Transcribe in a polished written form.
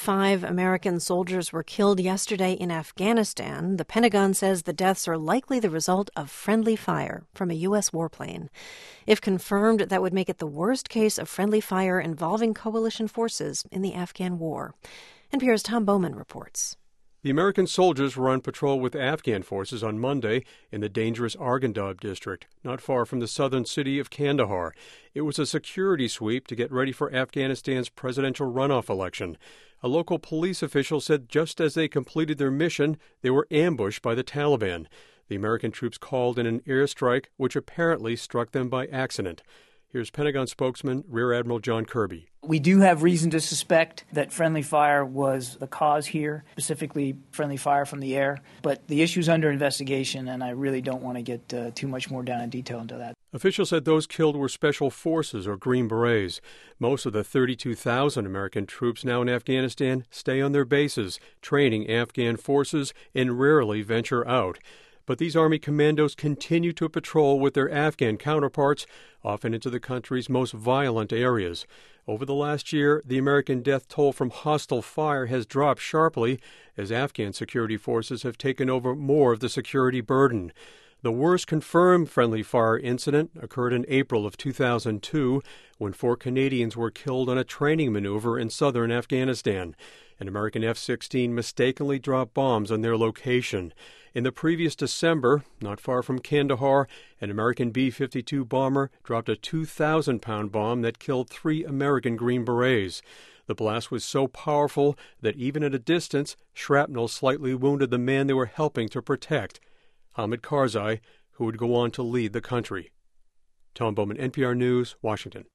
5 American soldiers were killed yesterday in Afghanistan. The Pentagon says the deaths are likely the result of friendly fire from a U.S. warplane. If confirmed, that would make it the worst case of friendly fire involving coalition forces in the Afghan war. NPR's Tom Bowman reports. The American soldiers were on patrol with Afghan forces on Monday in the dangerous Arghandab district, not far from the southern city of Kandahar. It was a security sweep to get ready for Afghanistan's presidential runoff election. A local police official said just as they completed their mission, they were ambushed by the Taliban. The American troops called in an airstrike, which apparently struck them by accident. Here's Pentagon spokesman Rear Admiral John Kirby. We do have reason to suspect that friendly fire was the cause here, specifically friendly fire from the air. But the issue's under investigation, and I really don't want to get too much more down in detail into that. Officials said those killed were Special Forces or Green Berets. Most of the 32,000 American troops now in Afghanistan stay on their bases, training Afghan forces and rarely venture out. But these Army commandos continue to patrol with their Afghan counterparts, often into the country's most violent areas. Over the last year, the American death toll from hostile fire has dropped sharply as Afghan security forces have taken over more of the security burden. The worst confirmed friendly fire incident occurred in April of 2002 when 4 Canadians were killed on a training maneuver in southern Afghanistan. An American F-16 mistakenly dropped bombs on their location. In the previous December, not far from Kandahar, an American B-52 bomber dropped a 2,000-pound bomb that killed 3 American Green Berets. The blast was so powerful that even at a distance, shrapnel slightly wounded the man they were helping to protect, Hamid Karzai, who would go on to lead the country. Tom Bowman, NPR News, Washington.